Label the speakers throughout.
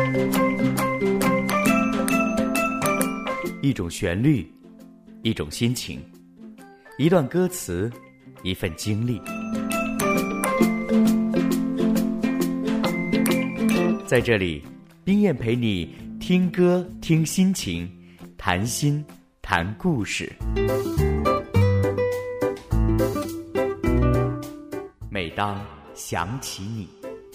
Speaker 1: 一种旋律，一种心情，一段歌词，一份经历。在这里，冰燕陪你听歌听心情，谈心谈故事。每当想起你。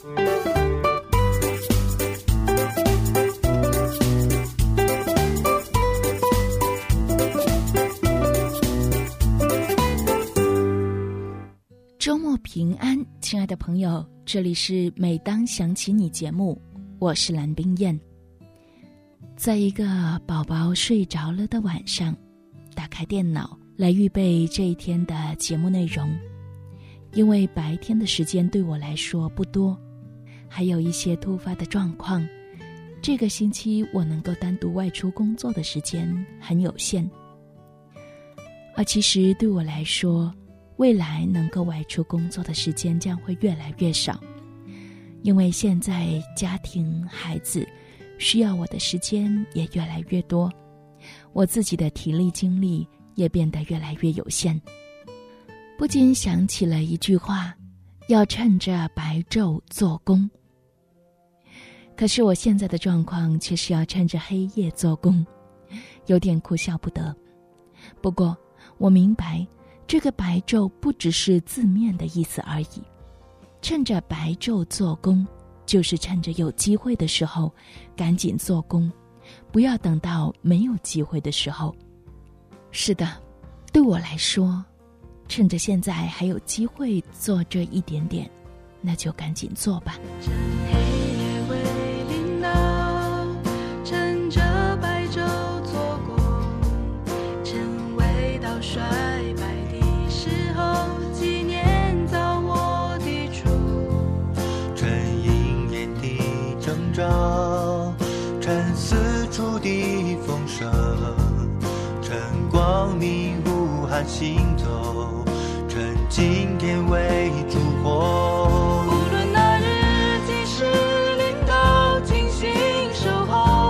Speaker 2: 周末平安，亲爱的朋友，这里是每当想起你节目，我是蓝冰燕。在一个宝宝睡着了的晚上，打开电脑来预备这一天的节目内容。因为白天的时间对我来说不多，还有一些突发的状况，这个星期我能够单独外出工作的时间很有限。而其实对我来说，未来能够外出工作的时间将会越来越少，因为现在家庭孩子需要我的时间也越来越多，我自己的体力精力也变得越来越有限。不禁想起了一句话，要趁着白昼做工。可是我现在的状况却是要趁着黑夜做工，有点哭笑不得。不过我明白，这个白昼不只是字面的意思而已，趁着白昼做工，就是趁着有机会的时候赶紧做工，不要等到没有机会的时候。是的，对我来说，趁着现在还有机会做这一点点，那就赶紧做吧。
Speaker 3: 趁黑夜未临到，趁着白昼做工，趁未到衰败的时候，纪念造我的主。
Speaker 4: 趁鹰眼的征兆，趁四处的风声，趁光明无憾行走，趁今天为烛火。
Speaker 3: 无论那日几时临到，精心守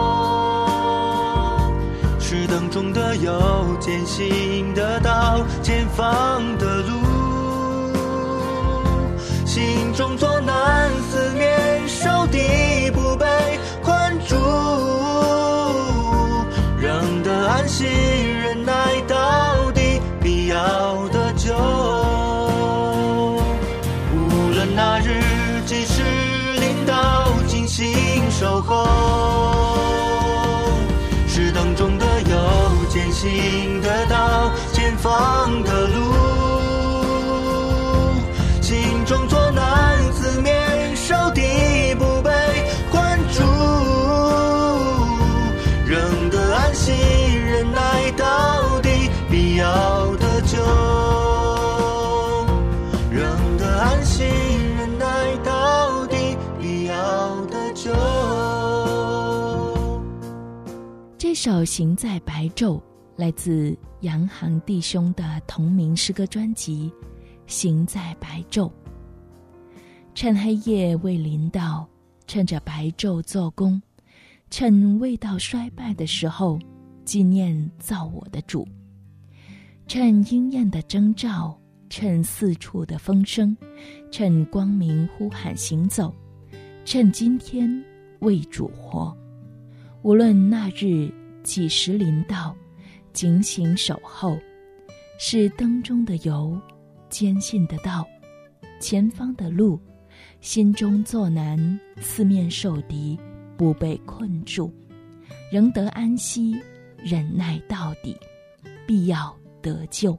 Speaker 3: 候。
Speaker 4: 是灯中的油，艰辛的道，前方的路。心中作难，四面受敌，不被困住，仍得安息，忍耐到底，必要的救。无论那日几时临到，精心守候。是灯中的油，艰辛的道，前方的路。心中作难，四面受敌，不被困住，仍得安息，忍耐到底，必要的救。仍得安息，忍耐到底，必要的救。
Speaker 2: 这首《行在白昼》来自洋行弟兄的同名诗歌专辑《行在白昼》。趁黑夜未临到，趁着白昼做工，趁未到衰败的时候，纪念造我的主。趁鹰燕的征兆，趁四处的风声，趁光明呼喊行走，趁今天为主活。无论那日几时临到，警醒守候。是灯中的油，坚信的道，前方的路。心中作难，四面受敌，不被困住，仍得安息，忍耐到底，必要得救。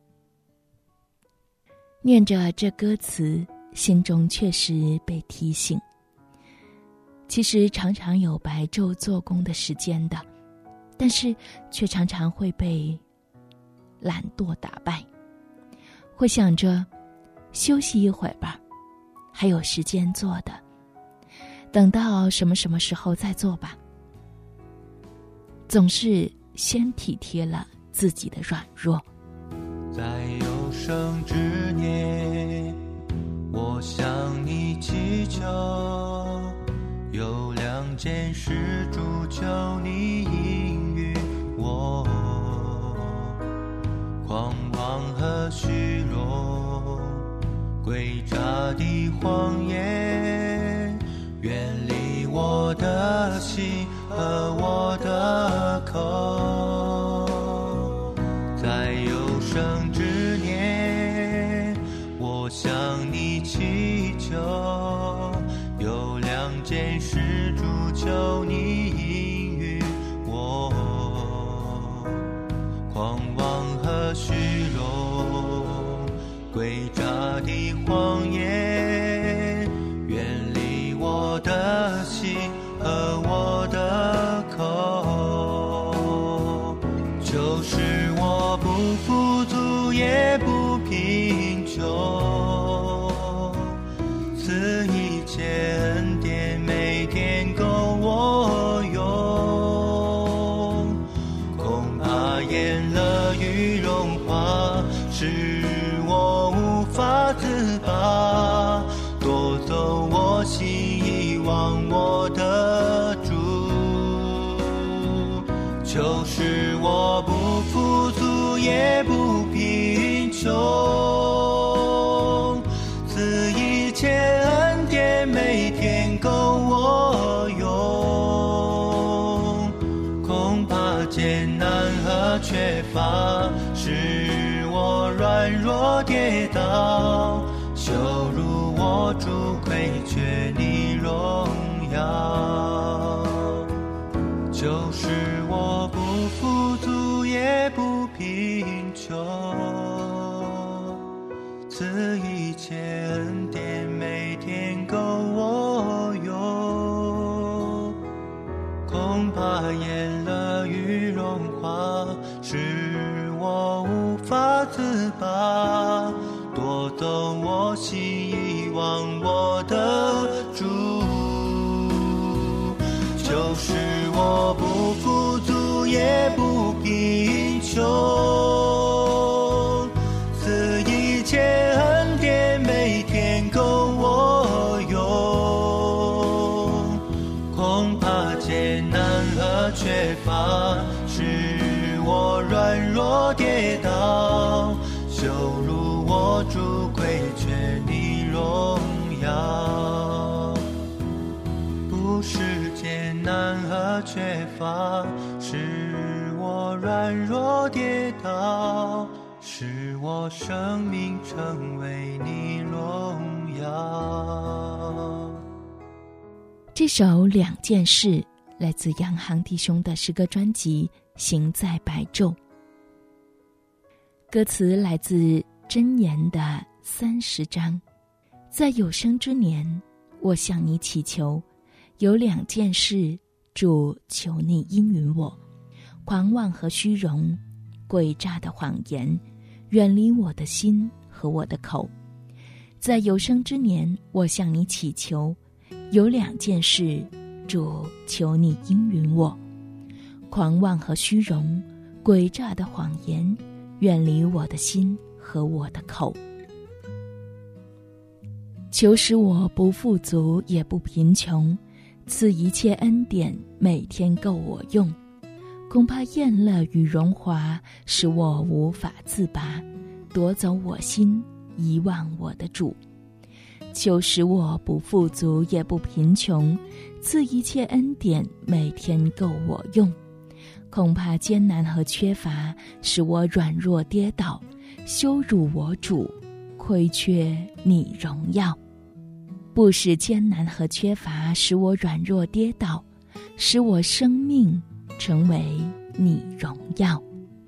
Speaker 2: 念着这歌词，心中确实被提醒。其实常常有白昼做工的时间的，但是却常常会被懒惰打败，会想着休息一会儿吧，还有时间做的，等到什么时候再做吧。总是先体贴了自己的软弱。
Speaker 4: 在有生之年，我向你祈求，有良件事主求你应允我，狂妄和虚荣，诡诈的谎言，远离我的心和我的口。在有生之年，我向你祈求，有两件事主求你应允我，狂妄和虚荣，诡诈的谎言，远离我的心和我的口。就是我不富足也不贫穷，赐一切恩典每天够我用，恐怕厌乐与荣华使我无法自拔，夺走我心意忘我的主。就是我不富足也不贫穷，赐一切恩典每天够我用，恐怕艰难和缺乏使我软弱跌倒，羞辱我主亏缺你荣耀。就是我不富足也不贫穷，赐一切恩典每天够我用，恐怕厌乐与荣华使我无法自拔，夺走我心意忘我的主。就是我不富足也不贫穷，赐一切恩典每天够我用，恐怕艰难和缺乏使我软弱跌倒，羞辱我主亏缺你荣耀。不是艰难和缺乏使我软弱跌倒，使我生命成为你荣耀。
Speaker 2: 这首两件事来自洋行弟兄的诗歌专辑《行在白昼》，歌词来自箴言的30章。在有生之年，我向你祈求，有两件事主求你应允我，狂妄和虚荣，诡诈的谎言，远离我的心和我的口。在有生之年，我向你祈求，有两件事主求你应允我，狂妄和虚荣，诡诈的谎言，远离我的心和我的口。求使我不富足也不贫穷，赐一切恩典每天够我用，恐怕厌乐与荣华使我无法自拔，夺走我心遗忘我的主。求使我不富足也不贫穷，赐一切恩典每天够我用，恐怕艰难和缺乏使我软弱跌倒，羞辱我主亏缺你荣耀。不使艰难和缺乏使我软弱跌倒，使我生命成为你荣耀。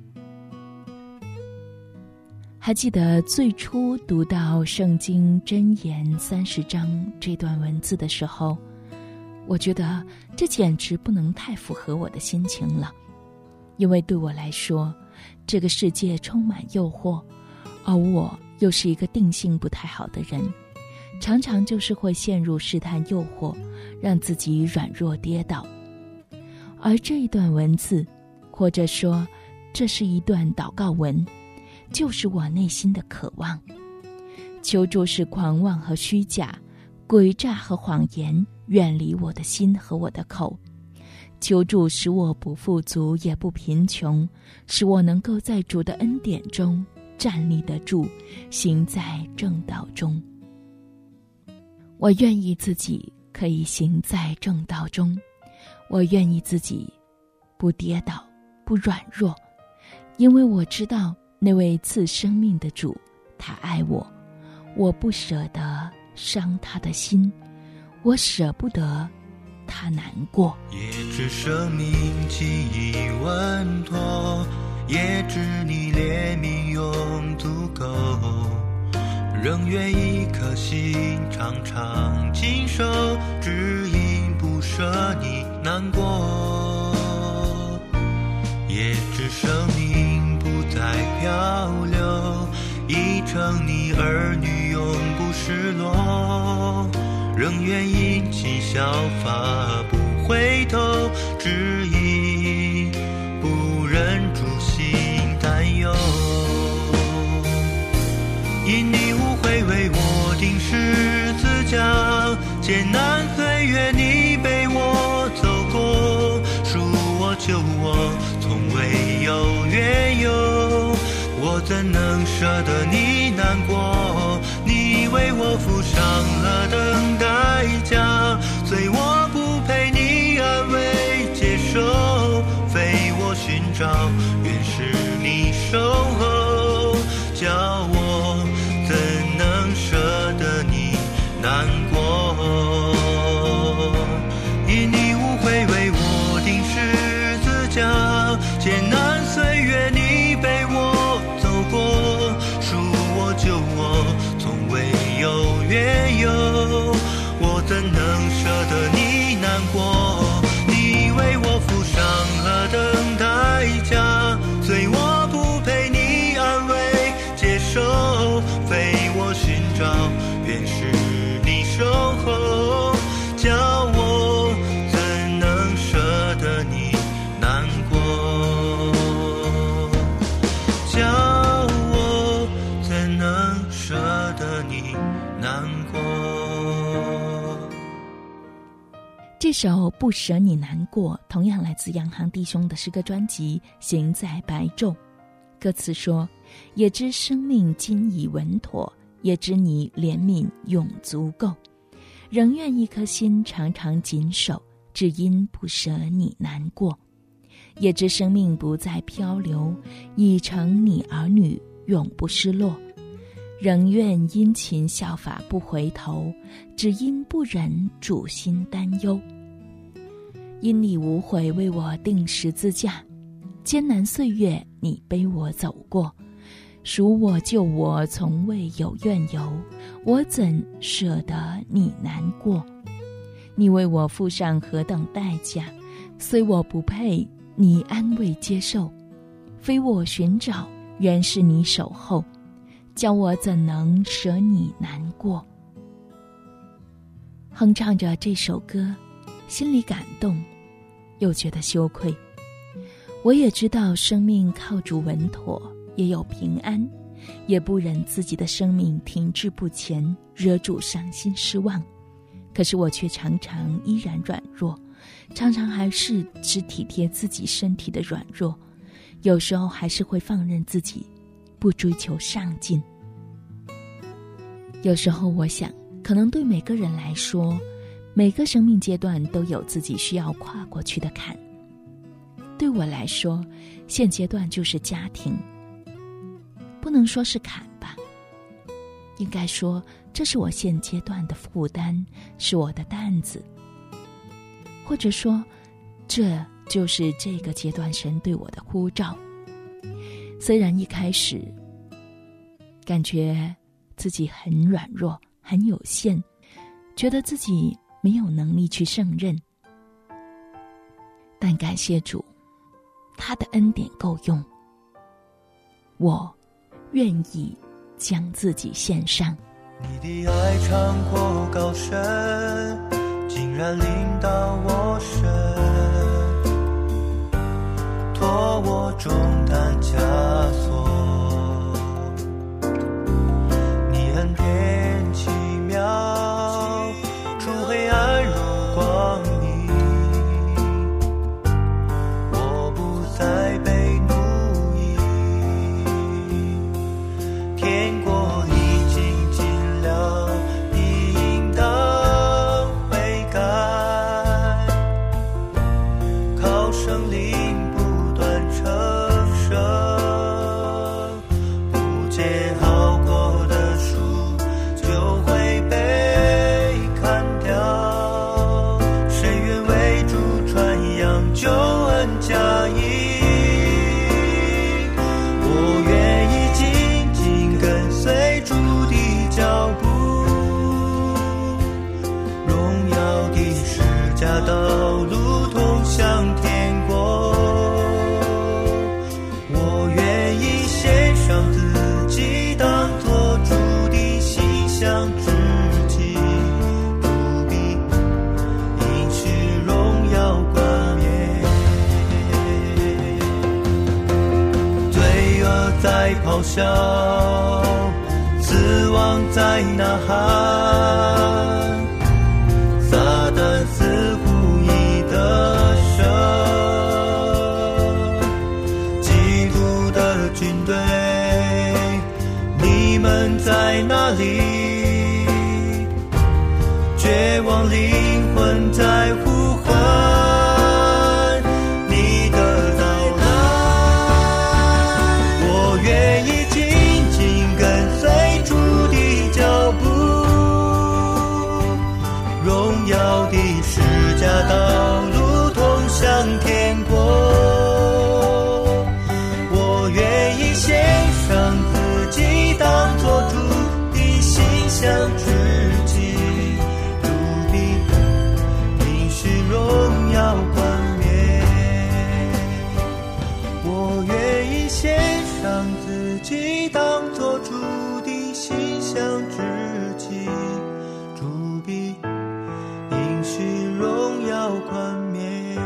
Speaker 2: 还记得最初读到圣经箴言30章这段文字的时候，我觉得这简直不能太符合我的心情了。因为对我来说，这个世界充满诱惑，而我又是一个定性不太好的人，常常就是会陷入试探诱惑，让自己软弱跌倒。而这一段文字，或者说这是一段祷告文，就是我内心的渴望。求主使狂妄和虚假、诡诈和谎言远离我的心和我的口。求主使我不富足也不贫穷，使我能够在主的恩典中站立得住，行在正道中。我愿意自己可以行在正道中，我愿意自己不跌倒不软弱，因为我知道那位赐生命的主，他爱我，我不舍得伤他的心，我舍不得他难过。
Speaker 4: 也知生命记忆稳妥，也知你怜悯永足够，仍愿一颗心常常谨守，只因不舍你难过。也知生命不再漂流，已成你儿女永不失落，仍愿殷勤效法不回头，只因不忍住心担忧。因你无悔为我钉十字架，艰难岁月你背我走过，赎我救我从未有缘由，我怎能舍得你难过？你为我付上了等代价，虽我不配你安慰接受，非我寻找，原是你守候，叫我怎能舍得你难过？因你无悔为我钉十字架，艰难岁月你背我走过，赎我救我从未有缘由，我怎能舍得你难过？你为我付上了等代价，虽我不配你安慰接受，非我寻找，原是你守候，叫我怎能舍得你难过？叫我怎能舍得你难过？
Speaker 2: 这首《不舍你难过》同样来自洋行弟兄的诗歌专辑《行在白昼》。歌词说：也知生命今已稳妥，也知你怜悯永足够，仍愿一颗心常常谨守，只因不舍你难过。也知生命不再漂流，已成你儿女永不失落，仍愿殷勤效法不回头，只因不忍主心担忧。因你无悔为我钉十字架，艰难岁月你背我走过，赎我救我从未有怨尤，我怎舍得你难过？你为我付上何等代价，虽我不配你安慰接受，非我寻找，原是你守候，叫我怎能舍你难过？哼唱着这首歌，心里感动，又觉得羞愧。我也知道生命靠主稳妥，也有平安，也不忍自己的生命停滞不前，惹主伤心失望。可是我却常常依然软弱，常常还是只体贴自己身体的软弱，有时候还是会放任自己，不追求上进。有时候我想，可能对每个人来说，每个生命阶段都有自己需要跨过去的坎。对我来说，现阶段就是家庭，不能说是坎吧，应该说这是我现阶段的负担，是我的担子，或者说这就是这个阶段神对我的呼召。虽然一开始感觉自己很软弱很有限，觉得自己没有能力去胜任，但感谢主，他的恩典够用，我愿意将自己献上。
Speaker 4: 你的爱长阔高深，竟然临到我身，托我重担枷锁，你恩典奇妙，出黑暗入向天国。我愿意献上自己，当作主的馨香之祭，主必应许荣耀冠冕。罪恶在咆哮，死亡在呐喊，撒旦似乎已得胜。基督的军队，你们在哪里？绝望灵魂在呼唤你的到来。我愿意紧紧跟随主的脚步，荣耀的十架道路通向天国。我愿意献上自己，当作主的馨香之祭，主必应许荣耀冠冕。我愿意献上自己，当作主的馨香之祭，主必应许荣耀冠冕。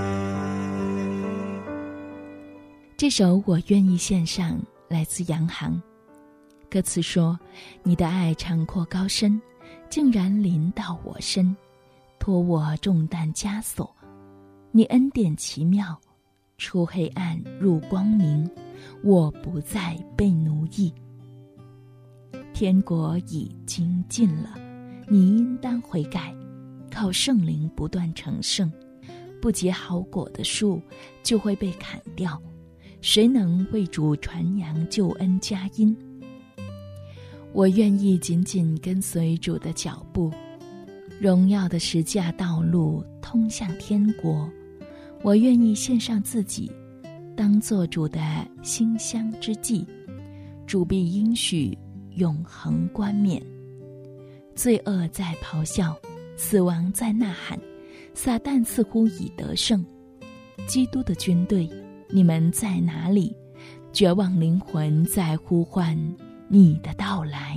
Speaker 2: 这首《我愿意献上》来自杨航，歌词说：你的爱长阔高深，竟然临到我身，托我重担枷锁。你恩典奇妙，出黑暗入光明，我不再被奴役。天国已经近了，你应当悔改，靠圣灵不断成圣。不结好果的树就会被砍掉，谁能为主传扬救恩佳音？我愿意紧紧跟随主的脚步，荣耀的十架道路通向天国。我愿意献上自己，当作主的馨香之祭，主必应许永恒冠冕。罪恶在咆哮，死亡在呐喊，撒旦似乎已得胜。基督的军队，你们在哪里？绝望灵魂在呼唤你的到来。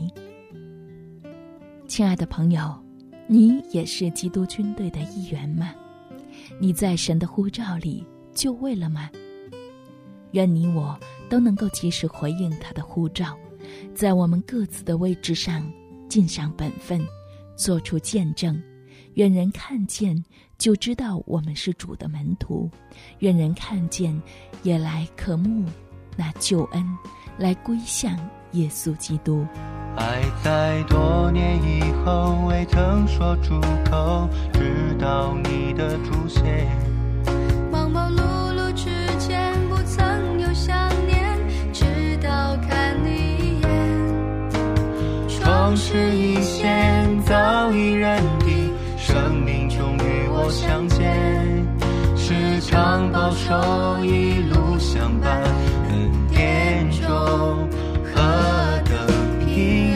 Speaker 2: 亲爱的朋友，你也是基督军队的一员吗？你在神的呼召里就位了吗？愿你我都能够及时回应他的呼召，在我们各自的位置上尽上本分，做出见证。愿人看见就知道我们是主的门徒，愿人看见也来渴慕那救恩，来归向耶稣基督。
Speaker 4: 爱在多年以后未曾说出口，直到你的出现。
Speaker 3: 忙忙碌碌之间不曾有想念，直到看你一眼。
Speaker 4: 创世以前早已认定，生命中与我相见，时常保守一路相伴，恩典中何等平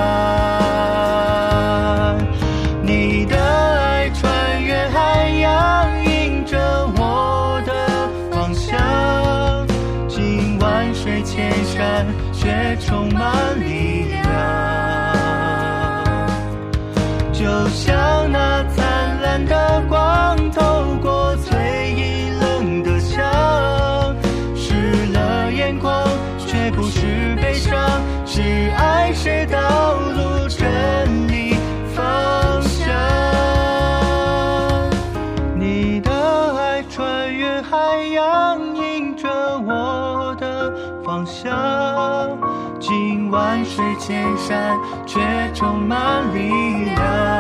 Speaker 4: 安。你的爱穿越海洋，迎着我的方向，经万水千山，却充满力量。就像那灿烂的光，透过最阴冷的墙，湿了眼眶，却不是悲伤，是爱，是道路真理方向。你的爱穿越海洋，迎着我的方向，经万水千山，却充满力量。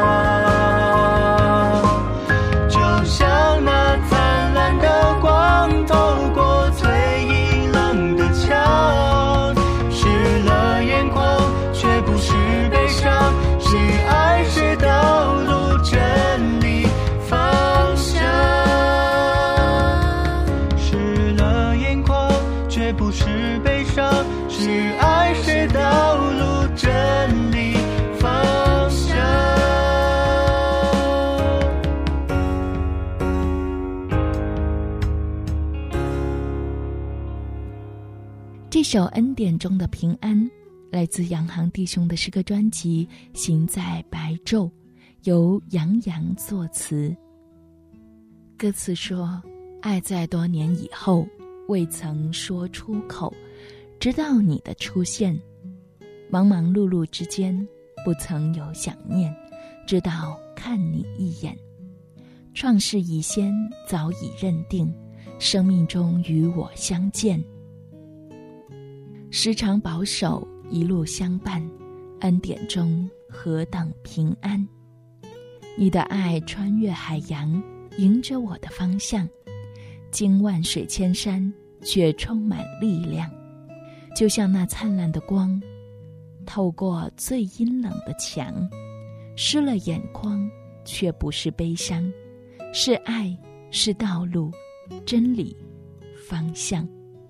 Speaker 4: 就像那灿烂的光，透过最阴冷的墙，湿了眼眶，却不是悲伤，是爱，是道路真理方向。湿了眼眶，却不是悲伤，是爱，是道路真理方向。
Speaker 2: 这首恩典中的平安来自洋行弟兄的诗歌专辑《行在白昼》，由杨洋作词。歌词说，爱在多年以后未曾说出口，直到你的出现，忙忙碌碌之间不曾有想念，直到看你一眼。创世以先早已认定，生命中与我相见，时常保守，一路相伴，恩典中何等平安。你的爱穿越海洋，迎着我的方向，经万水千山，却充满力量。就像那灿烂的光，透过最阴冷的墙，湿了眼眶，却不是悲伤，是爱，是道路，真理，方向。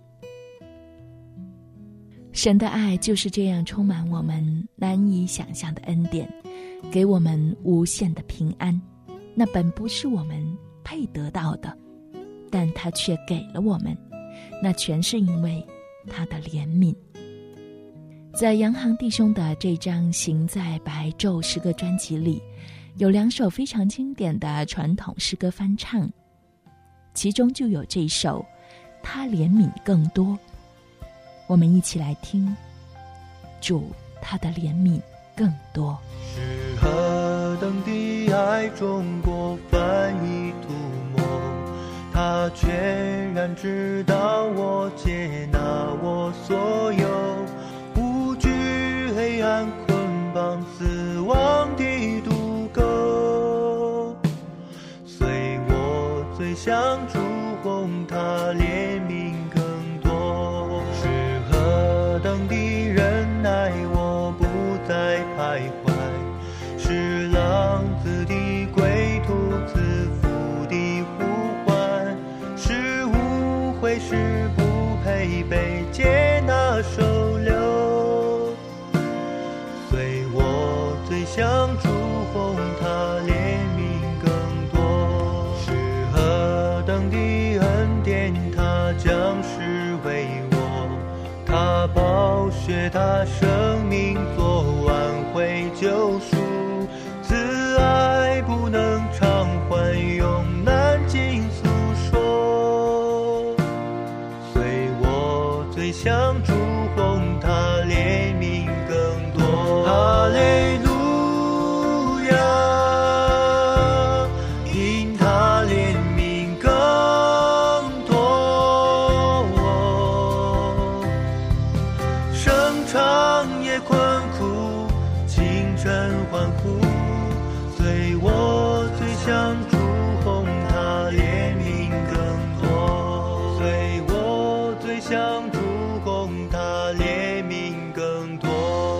Speaker 2: 神的爱就是这样充满我们难以想象的恩典，给我们无限的平安。那本不是我们配得到的，但他却给了我们，那全是因为他的怜悯。在洋行弟兄的这张《行在白昼》诗歌专辑里，有2首非常经典的传统诗歌翻唱，其中就有这首《他怜悯更多》。我们一起来听，主他的怜悯更多。
Speaker 4: 是何等的爱中过犯已涂抹，他全然知道我，接纳我所有，无惧黑暗捆绑死亡的毒钩，随我最想主红，他怜悯更多。是何等的忍耐，我不再徘徊，是浪子的归途，自负的呼唤，是无悔，是不配被接纳收留，随我最想主红，他怜悯更多。是何等的恩典，他将是为我，他宝血，他生命做挽回救赎，慈爱不能偿还，永难尽诉说，随我最想主红，他怜悯更多。哈利路亚，因他怜悯更多，生长夜困苦，清晨欢呼，随我最想主红，他怜悯更多，随我最想主红，他怜悯更多。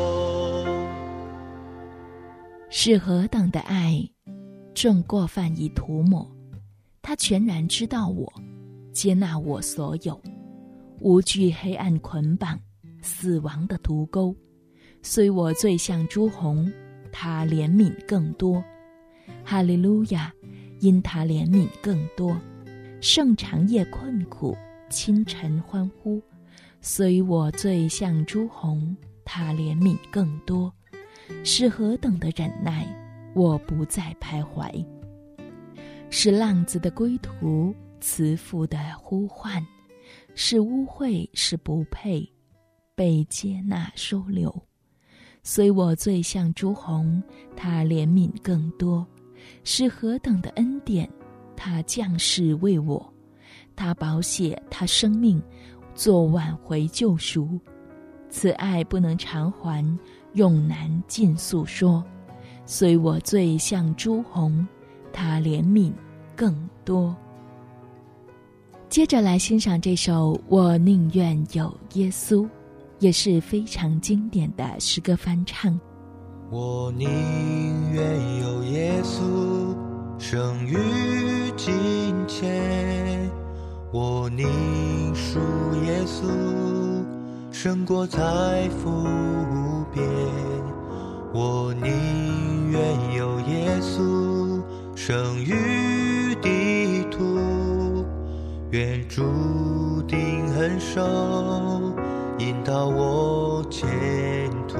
Speaker 2: 是何等的爱，重过犯已涂抹，他全然知道我，接纳我所有，无惧黑暗捆绑死亡的毒钩，虽我最像朱红，他怜悯更多。哈利路亚，因他怜悯更多，胜长夜困苦，清晨欢呼，虽我最像朱红，他怜悯更多。是何等的忍耐，我不再徘徊，是浪子的归途，慈父的呼唤，是污秽，是不配被接纳收留，虽我最像朱红，他怜悯更多。是何等的恩典，他降世为我，他宝血，他生命做挽回救赎，此爱不能偿还，永难尽诉说，虽我最像朱红，他怜悯更多。接着来欣赏这首《我宁愿有耶稣》，也是非常经典的诗歌翻唱。
Speaker 4: 我宁愿有耶稣胜于金钱，我宁属耶稣胜过财富无边，我宁愿有耶稣胜于地土，愿注定很受引导我前途。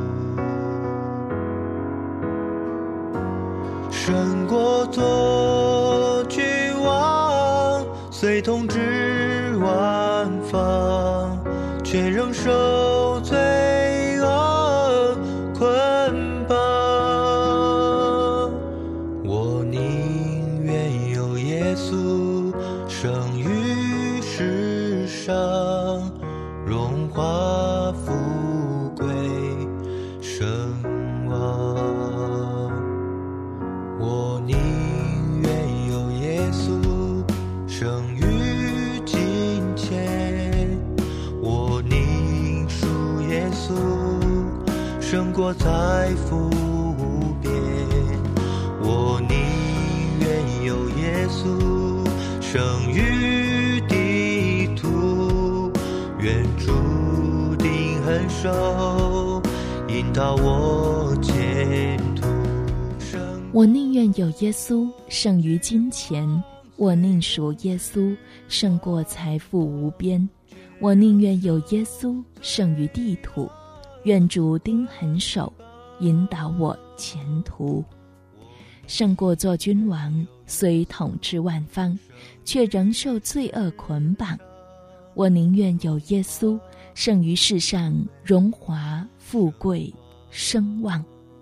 Speaker 4: 胜过做君王，虽统治万方，却仍受罪恶捆绑。我宁愿有耶稣生于世上，荣华富贵声望。我宁愿有耶稣生于金钱，我宁属耶稣胜过财富无边。我宁愿有耶稣生于地土，愿注定很手引导我前途。
Speaker 2: 我宁愿有耶稣胜于金钱，我宁属耶稣胜过财富无边。我宁愿有耶稣胜于地土，愿主钉痕手引导我前途。胜过做君王，虽统治万方，却仍受罪恶捆绑。我宁愿有耶稣胜于世上荣华富贵声望。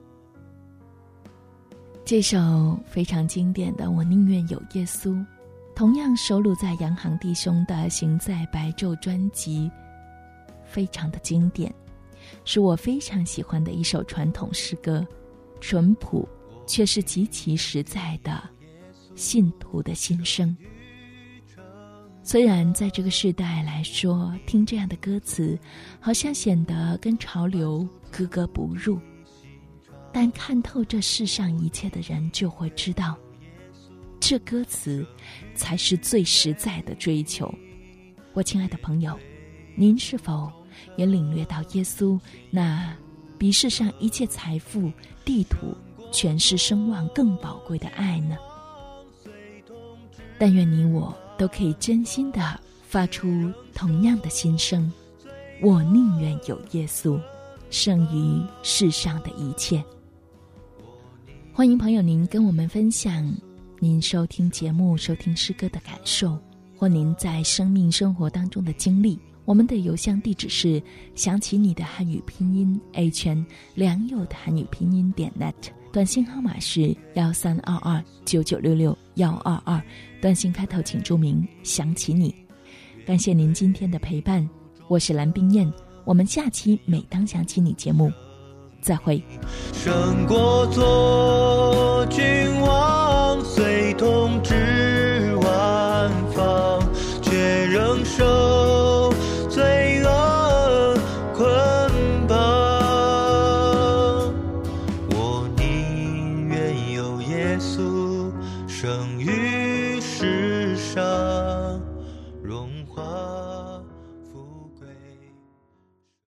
Speaker 2: 这首非常经典的《我宁愿有耶稣》，同样收录在洋行弟兄的《行在白昼》专辑，非常的经典，是我非常喜欢的一首传统诗歌，淳朴却是极其实在的信徒的心声。虽然在这个时代来说，听这样的歌词好像显得跟潮流格格不入，但看透这世上一切的人就会知道，这歌词才是最实在的追求。我亲爱的朋友，您是否也领略到耶稣那比世上一切财富、地土、权势、声望更宝贵的爱呢？但愿你我都可以真心地发出同样的心声，我宁愿有耶稣胜于世上的一切。欢迎朋友您跟我们分享您收听节目、收听诗歌的感受，或您在生命生活当中的经历。我们的邮箱地址是想起你的汉语拼音 A 圈良友的汉语拼音.net， 短信号码是132299662122，短信开头请注明想起你。感谢您今天的陪伴，我是蓝冰燕，我们下期每当想起你节目再会。
Speaker 4: 胜过做君王，虽统治万方，却仍受罪恶捆绑。我宁愿有耶稣生于世上荣华